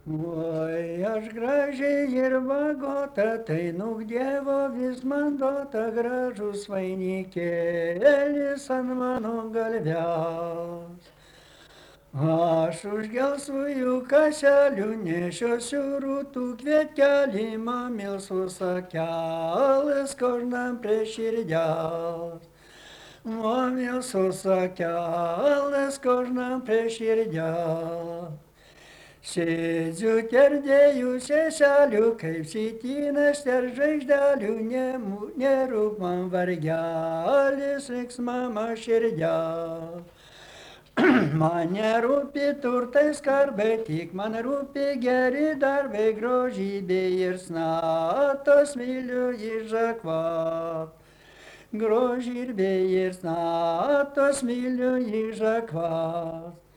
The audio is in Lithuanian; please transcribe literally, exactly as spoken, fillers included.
Oi, aš gražiai ir vagota, tai nuk Dievo vis man duota gražus vainikėlis ant mano galvės. Aš už gelsvųjų kaselių nešiosiu rūtų kvietelį, man milsus akelis kožnam prie širdies. Man milsus akelis kožnam prie širdies. Sėdžiu terdėjų seselių, kaip sitinas ter žvaigždelių, nerūp man vargelis, liks mama širdė. Man nerūpi turtai skarbai, tik man rūpi geri darbai, grožybė ir snatos myliu įžakvat. Grožybė ir snatos myliu įžakvat.